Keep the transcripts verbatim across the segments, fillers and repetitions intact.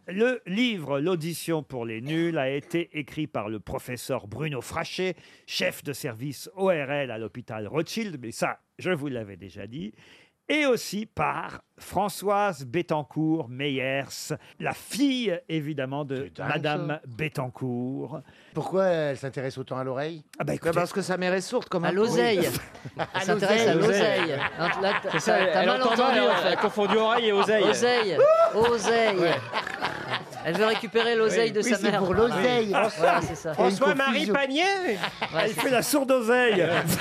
Le livre L'audition pour les nuls a été écrit par le professeur Bruno Frachet, chef de service O R L à l'hôpital Rothschild, mais ça, je vous l'avais déjà dit, et aussi par Françoise Bettencourt-Meyers, la fille, évidemment, de dingue, Madame Bettencourt. Pourquoi elle s'intéresse autant à l'oreille? Ah bah écoutez, Parce que sa mère est sourde, comme À un l'oseille. Elle s'intéresse à l'oseille. Non, là, t'as- C'est ça, elle, T'as elle mal entend entendu, mal, en elle a fait. confondu oreille et oseille. Oseille. Oseille. Elle veut récupérer l'oseille de Oui, sa c'est mère. pour l'oseille. Voilà, c'est ça. François-Marie Panier. elle fait la sourde oseille.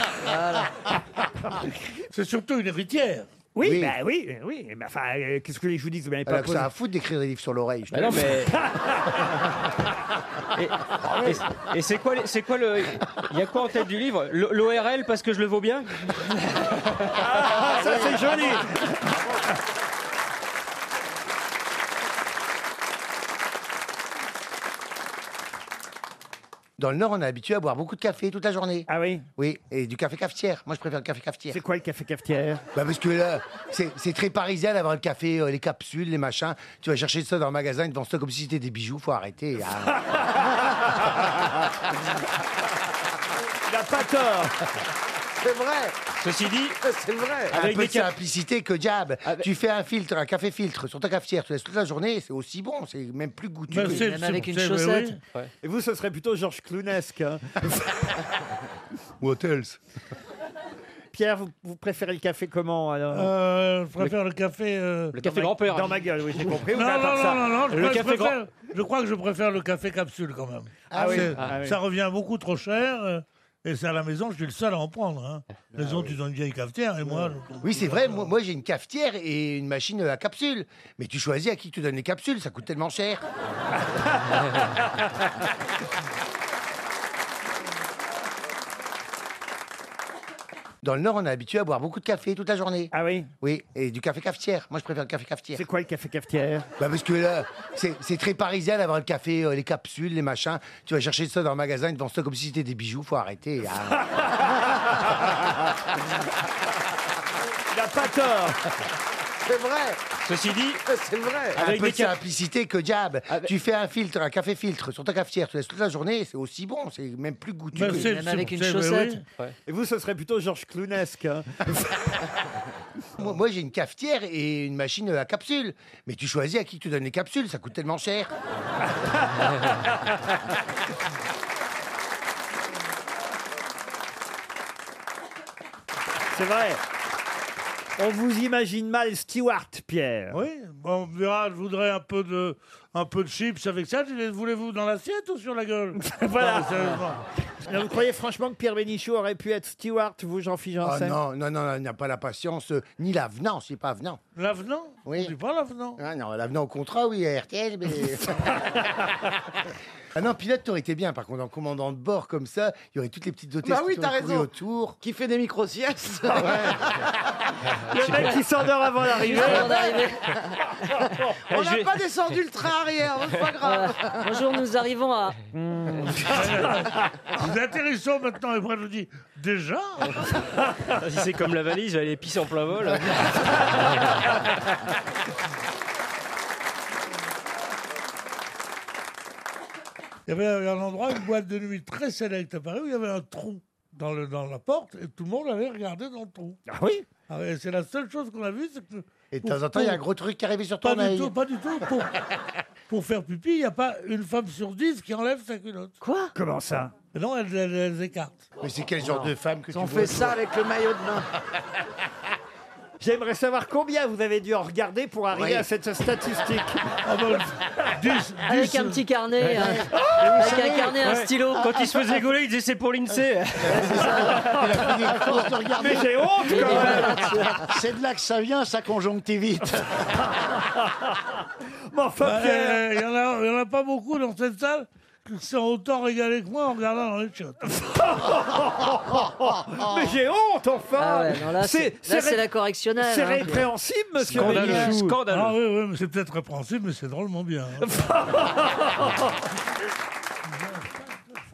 C'est surtout une héritière. Oui, Oui. bah oui, oui. Mais enfin, euh, qu'est-ce que vous voulez que je vous dise? Vous m'avez Elle pas a que posé. ça à foutre d'écrire des livres sur l'oreille. je te Bah non, le dis. mais. Et, et- et c'est quoi, les- c'est quoi le. Il y a quoi en tête du livre? L'O R L parce que je le vaux bien? Ah, ça c'est joli. Dans le Nord, on est habitué à boire beaucoup de café toute la journée. Ah oui? Oui, et du café cafetière. Moi, je préfère le café cafetière. C'est quoi le café cafetière? Bah parce que là, c'est c'est très parisien d'avoir le café, euh, les capsules, les machins. Tu vas chercher ça dans le magasin, ils te vendent ça comme si c'était des bijoux. Faut arrêter. hein. Il n'a pas tort. C'est vrai, Ceci dit, c'est vrai. Un avec peu des de cap- simplicité que diable. Avec- Tu fais un filtre, un café filtre sur ta cafetière, tu laisses toute la journée, c'est aussi bon, c'est même plus goûteux. Ben, c'est- Même c'est- avec une c'est- chaussette. oui. Et vous, ce serait plutôt Georges Clounesque. hein. What else? Pierre, vous, vous préférez le café comment alors? Euh, je préfère le, café. euh, le café Dans ma- grand-père. Dans ma gueule, oui, j'ai compris. Non, mais à non, part non, ça- non, non, je, Le crois que je café préfère- je crois que je préfère le café capsule quand même. Ah oui. C'est- Ah oui. Ça revient beaucoup trop cher. euh, Et c'est à la maison, je suis le seul à en prendre. Hein. Les autres, ils ont une vieille cafetière et moi. je- Oui, c'est vrai, moi, moi, j'ai une cafetière et une machine à capsules. Mais tu choisis à qui tu donnes les capsules, ça coûte tellement cher. Dans le Nord, on est habitué à boire beaucoup de café toute la journée. Ah oui? Oui, et du café cafetière. Moi, je préfère le café cafetière. C'est quoi le café cafetière? Bah parce que là, c'est c'est très parisien d'avoir le café, euh, les capsules, les machins. Tu vas chercher ça dans le magasin, ils te vendent ça comme si c'était des bijoux. Faut arrêter. hein. Il n'a pas tort. C'est vrai, Ceci dit, c'est vrai. Un avec peu des de cap- simplicité que diable. Avec- Tu fais un filtre, un café filtre sur ta cafetière, tu laisses toute la journée, c'est aussi bon, c'est même plus goûteux. Ben, c'est- Même c'est- avec une c'est- ben chaussette. oui. Et vous, ce serait plutôt Georges Clounesque. hein. Moi, moi, j'ai une cafetière et une machine à capsules. Mais tu choisis à qui tu donnes les capsules, ça coûte tellement cher. C'est vrai. On vous imagine mal Stewart, Pierre. Oui, bon, on verra, je voudrais un peu de, un peu de chips avec ça. Voulez-vous dans l'assiette ou sur la gueule? Voilà. Non, mais sérieusement. Alors, vous croyez franchement que Pierre Bénichou aurait pu être Stewart, vous, Jean-Philippe Oh Janssen? non, non, non, il n'a pas la patience, euh, ni l'avenant, c'est pas avenant. L'avenant? Oui. On dit pas l'avenant. Ah non, l'avenant au contrat, oui, à R T L, mais... ah non, pilote, t'aurais été bien, par contre, en commandant de bord comme ça, il y aurait toutes les petites hôtesses Bah oui, qui t'as t'auraient couru raison. autour. Qui fait des micro-siestes. Le mec qui s'endort avant l'arrivée. Avant d'arriver. On je n'a vais- pas descendu le train arrière, c'est pas grave. Bonjour, nous arrivons à. Nous atterrissons maintenant et après je dis déjà. si c'est comme la valise, elle est pisse en plein vol. Il y avait un endroit, une boîte de nuit très sélecte à Paris où il y avait un trou dans, le, dans la porte et tout le monde allait regarder dans le trou. Ah oui? Ah ouais, c'est la seule chose qu'on a vue, c'est que. Et de temps en temps, il y a un gros truc qui arrive sur Pas ton du œil. tout, pas du tout. Pour, pour faire pipi, il n'y a pas une femme sur dix qui enlève sa culotte. Quoi? Comment ça? Et non, elles, elles, elles écartent. Mais c'est quel genre de femme que tu On vois fait ça avec le maillot de bain. J'aimerais savoir combien vous avez dû en regarder pour arriver Oui. à cette statistique. Ah ben, dix, Avec dix, un petit carnet. hein. vous Avec savez- un carnet, un Ouais. stylo. Quand il se faisait gauler, il disait c'est pour l'INSEE. Mais j'ai honte quand même. C'est de là que ça vient, sa conjonctivite. Mais enfin, Bah, Pierre. euh, Il n'y en, a- il y en a pas beaucoup dans cette salle qui sont autant régalés que moi en regardant dans les chiottes. Mais j'ai honte, enfin. Ah ouais, non, là, c'est là, c'est ré- la correctionnelle. c'est hein. répréhensible, monsieur Scandaleux. Bénichou. Ah Scandaleux. oui, oui, mais c'est peut-être répréhensible, mais c'est drôlement bien. hein.